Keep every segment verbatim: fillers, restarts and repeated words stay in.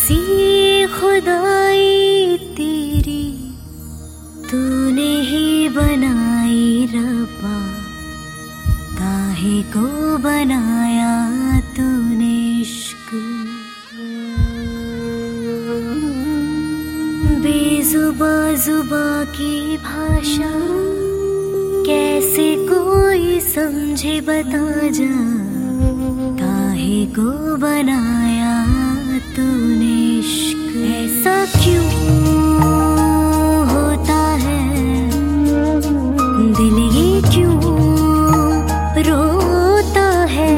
कैसी खुदाई तेरी तूने ही बनाई रब्बा, काहे को बनाया तूने इश्क। बेजुबा जुबा की भाषा कैसे कोई समझे बता जा, काहे को बनाया तूने इश्क। ऐसा क्यों होता है दिल, ये क्यों रोता है।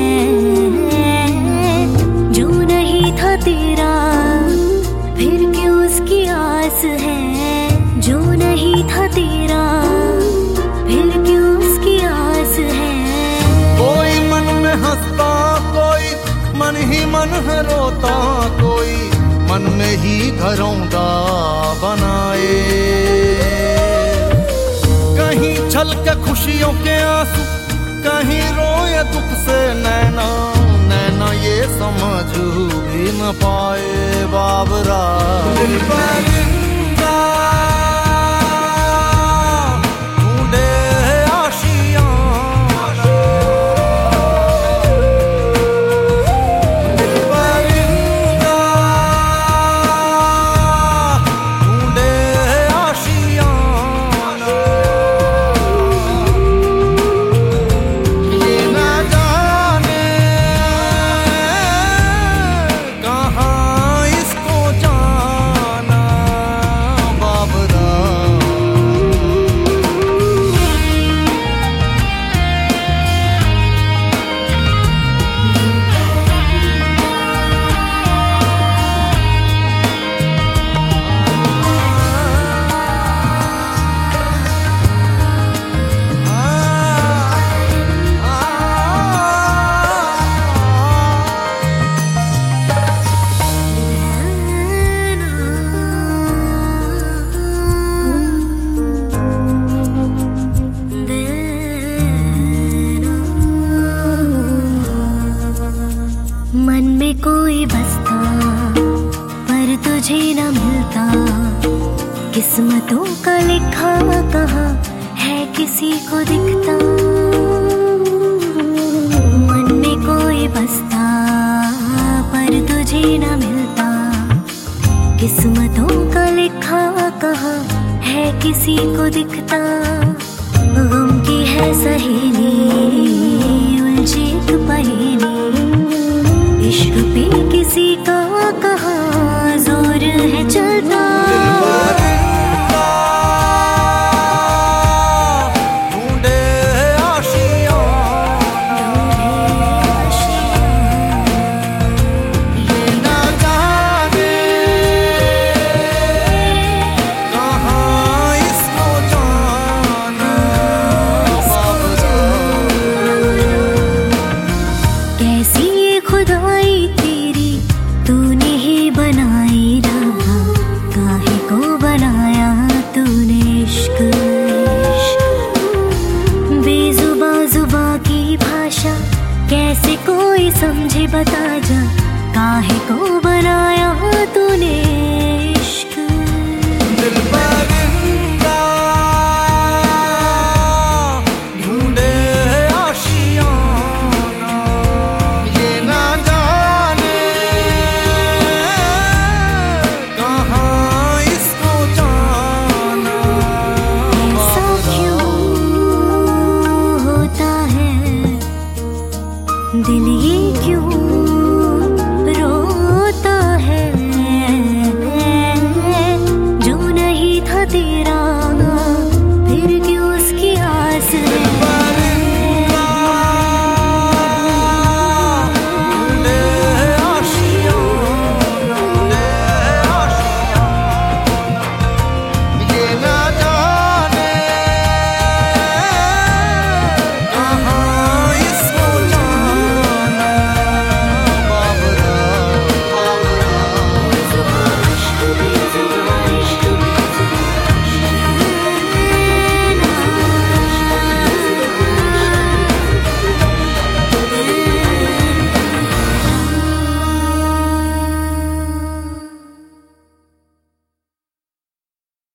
जो नहीं था तेरा फिर क्यों उसकी आस है, जो नहीं था तेरा फिर क्यों उसकी आस है। कोई मन में हंसता कोई मन ही मन है रोता, कोई मन में ही घरौंदा बनाए। कहीं छलके खुशियों के आंसू, कहीं रोए दुख से नैना। नैना ये समझ भी न पाए बाबरा। दिल परिंदा ढूंढे आशियाना, दिल परिंदा ढूंढे आशियाना। ये न जाने कहाँ इसको जाना बाबरा। मन में कोई बसता पर तुझे न मिलता, किस्मतों का लिखा कहाँ है किसी को दिखता। मन में कोई बसता पर तुझे न मिलता, किस्मतों का लिखा कहाँ है किसी को दिखता। गम की है सहेली उलझी एक पहेली, इश्क पे किसी का कहाँ जोर है चलता। ढूंढे आशियाना, ये न जाने कहाँ इसको जाना बाबरा। कैसी ये खुदाई तेरी तूने ही बनाई रब्बा, काहे को बनाया तूने इश्क। बेजुबा जुबा की भाषा कैसे कोई समझे बता जा, काहे को बनाया तूने इश्क। दिल परिंदा ढूंढे आशियाना, ये न जाने कहाँ इसको जाना ऐसा क्यों होता है दिल,